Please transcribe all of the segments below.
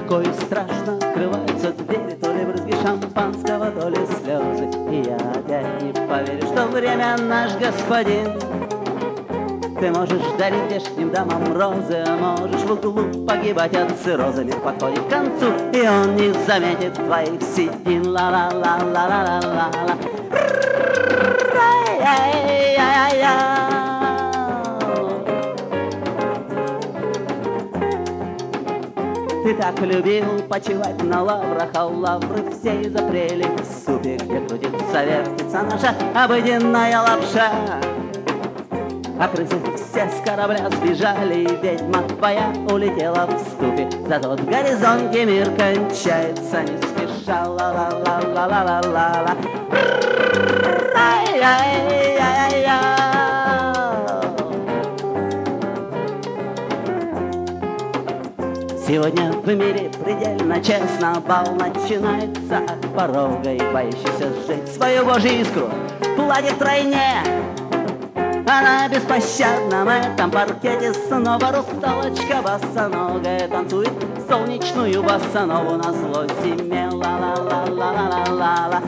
легко и страшно открываются двери, то ли брызги шампанского, то ли слезы. И я опять не поверю, что время наш господин. Ты можешь дарить здешним дамам розы, а можешь в углу погибать от цирроза. Мир подходит к концу, и он не заметит твоих седин. Ла-ла-ла-ла-ла-ла-ла-ла. Ты так любил почивать на лаврах, а лавры все изопрели в супе, где крутится, вертится наша обыденная лапша. А крысы все с корабля сбежали, и ведьма твоя улетела в ступе. Зато в горизонте мир кончается не спеша. Ла-ла-ла-ла-ла-ла-ла-ла. Сегодня в мире предельно честно бал начинается от порога, и боящийся сжечь свою божью искру платит тройне. А на беспощадном этом паркете снова русалочка босоногая танцует солнечную босанову назло зиме. Ла-ла-ла-ла-ла-ла-ла.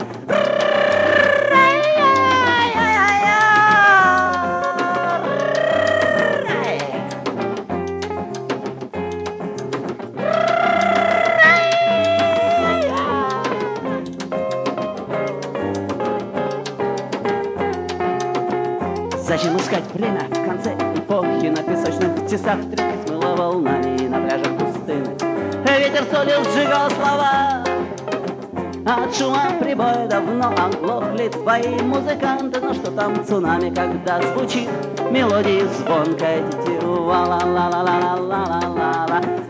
Зачем искать время в конце эпохи? На песочных часах тряпка смыла волнами, и на пляжах пустыны ветер солью сжигал слова. От шума прибоя давно оглохли твои музыканты. Но что там цунами, когда звучит мелодия звонкая тетива? Ла-ла-ла-ла-ла-ла-ла-ла.